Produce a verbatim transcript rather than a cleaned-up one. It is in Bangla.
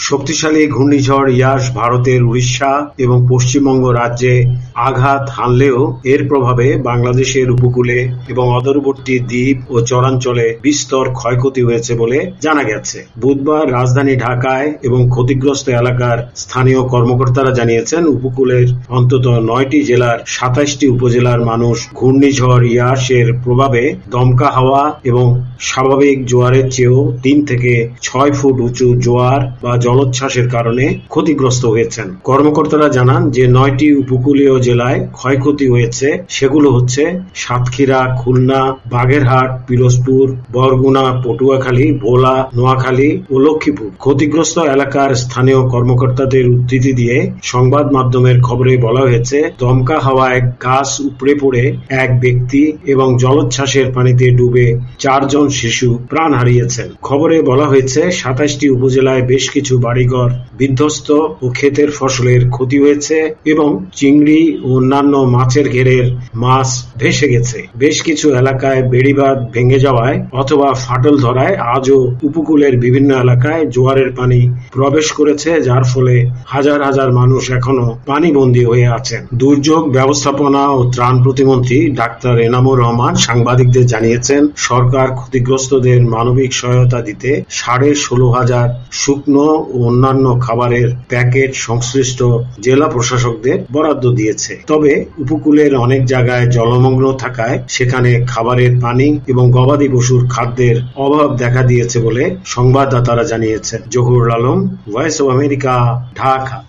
শক্তিশালী ঘূর্ণিঝড় ইয়াস ভারতের উড়িষ্যা এবং পশ্চিমবঙ্গ রাজ্যে আঘাত হানলেও এর প্রভাবে বাংলাদেশের উপকূলে এবং অদূরবর্তী দ্বীপ ও চরাঞ্চলে বিস্তর ক্ষয়ক্ষতি হয়েছে বলে জানা গেছে। বুধবার রাজধানী ঢাকায় এবং ক্ষতিগ্রস্ত এলাকার স্থানীয় কর্মকর্তারা জানিয়েছেন, উপকূলের অন্তত নয়টি জেলার সাতাইশটি উপজেলার মানুষ ঘূর্ণিঝড় ইয়াসের প্রভাবে দমকা হাওয়া এবং স্বাভাবিক জোয়ারের চেয়েও তিন থেকে ছয় ফুট উঁচু জোয়ার বা জলোচ্ছ্বাসের কারণে ক্ষতিগ্রস্ত হয়েছেন। কর্মকর্তারা জানান যে নয়টি উপকূলীয় জেলায় ক্ষয়ক্ষতি হয়েছে সেগুলো হচ্ছে সাতক্ষীরা, খুলনা, বাগেরহাট, পিরোজপুর, বরগুনা, পটুয়াখালী, ভোলা, নোয়াখালী ও লক্ষ্মীপুর। ক্ষতিগ্রস্ত এলাকার স্থানীয় কর্মকর্তাদের উদ্ধৃতি দিয়ে সংবাদ মাধ্যমের খবরে বলা হয়েছে, দমকা হাওয়ায় গাছ উপড়ে পড়ে এক ব্যক্তি এবং জলোচ্ছ্বাসের পানিতে ডুবে চারজন শিশু প্রাণ হারিয়েছেন। খবরে বলা হয়েছে, সাতাইশটি উপজেলায় বেশ কিছু বাড়িঘর বিধ্বস্ত ও ক্ষেতের ফসলের ক্ষতি হয়েছে এবং চিংড়ি ও অন্যান্য মাছের ঘেরের মাছ ভেসে গেছে। বেশ কিছু এলাকায় বেড়িবাঁধ ভেঙে যাওয়ায় অথবা ফাটল ধরায় আজও উপকূলের বিভিন্ন এলাকায় জোয়ারের পানি প্রবেশ করেছে, যার ফলে হাজার হাজার মানুষ এখনো পানিবন্দী হয়ে আছেন। দুর্যোগ ব্যবস্থাপনা ও ত্রাণ প্রতিমন্ত্রী ডাক্তার এনামুর রহমান সাংবাদিকদের জানিয়েছেন, সরকার ক্ষতিগ্রস্তদের মানবিক সহায়তা দিতে সাড়ে ষোলো হাজার শুকনো ও অন্যান্য খাবারের প্যাকেট সংশ্লিষ্ট জেলা প্রশাসকদের বরাদ্দ দিয়েছে। তবে উপকূলের অনেক জায়গায় জলমগ্ন থাকায় সেখানে খাবারের পানি এবং গবাদি পশুর খাদ্যের অভাব দেখা দিয়েছে বলে সংবাদদাতারা জানিয়েছেন। Zahurul Alam, voice of America, Dhaka.